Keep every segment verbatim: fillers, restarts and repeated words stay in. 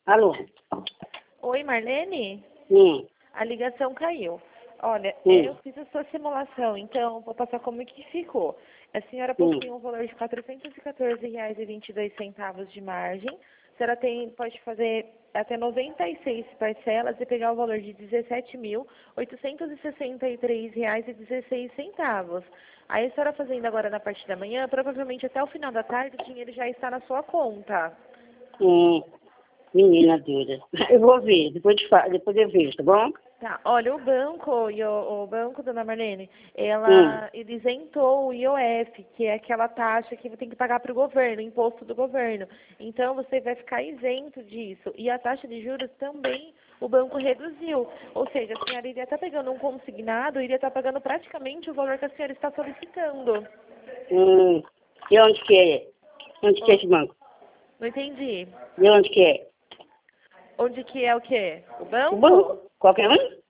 Alô? Oi, Marlene? Hum. A ligação caiu. Olha, Hum. eu fiz a sua simulação, então vou passar como que ficou. A senhora Hum. possui um valor de quatrocentos e quatorze reais e vinte e dois centavos de margem. A senhora tem, pode fazer até noventa e seis parcelas e pegar o valor de dezessete mil oitocentos e sessenta e três reais e dezesseis centavos. Aí a senhora fazendo agora na parte da manhã, provavelmente até o final da tarde o dinheiro já está na sua conta. Hum. Menina dura. Eu vou ver, depois, de fa... depois eu vejo, tá bom? Tá, olha, o banco, e o, o banco, dona Marlene, ela, Hum. ele isentou o I O F, que é aquela taxa que tem que pagar para o governo, imposto do governo. Então, você vai ficar isento disso. E a taxa de juros também o banco reduziu. Ou seja, a senhora iria estar pegando um consignado, iria estar pagando praticamente o valor que a senhora está solicitando. Hum. E onde que é? Onde que é Oh, esse banco? não entendi. E onde que é? Onde que é o quê? O O banco? banco. Qualquer um?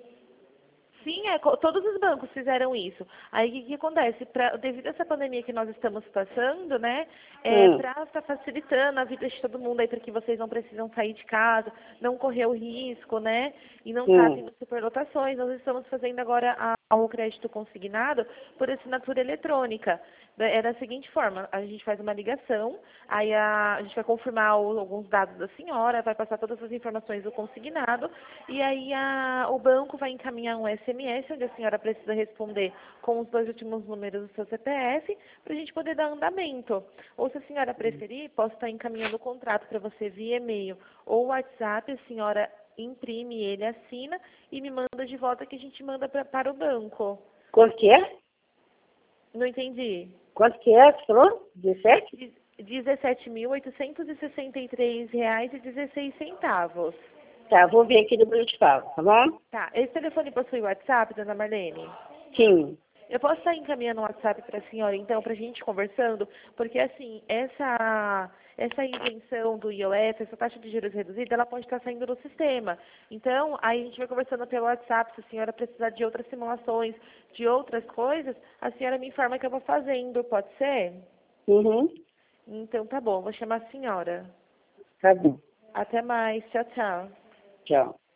Sim, é, co- todos os bancos fizeram isso. Aí o que, que acontece? Pra, devido a essa pandemia que nós estamos passando, né, é, Hum. para estar facilitando a vida de todo mundo aí, para que vocês não precisam sair de casa, não correr o risco, né, e não tá Hum. tendo superlotações, nós estamos fazendo agora a, o crédito consignado por assinatura eletrônica. Da- É da seguinte forma, a gente faz uma ligação, aí a, a gente vai confirmar o- alguns dados da senhora, vai passar todas as informações do consignado, e aí a, o banco vai encaminhar um S M S, onde a senhora precisa responder com os dois últimos números do seu C P F, para a gente poder dar andamento. Ou se a senhora preferir, posso estar encaminhando o contrato para você via e-mail ou WhatsApp, a senhora imprime ele, assina e me manda de volta que a gente manda pra, para o banco. Quanto que é? Não entendi. Quanto que é? Você falou? dezessete? dezessete mil oitocentos e sessenta e três reais e dezesseis centavos. Tá, vou ver aqui depois eu te falo, tá bom? Tá, esse telefone possui WhatsApp, dona Marlene? Sim. Eu posso estar encaminhando o WhatsApp para a senhora, então, para a gente conversando, porque, assim, essa, essa isenção do I O F, essa taxa de juros reduzida, ela pode estar saindo do sistema. Então, aí a gente vai conversando pelo WhatsApp, se a senhora precisar de outras simulações, de outras coisas, a senhora me informa que eu vou fazendo, pode ser? Uhum. Então, tá bom, vou chamar a senhora. Tá bom. Até mais, tchau, tchau. Tchau.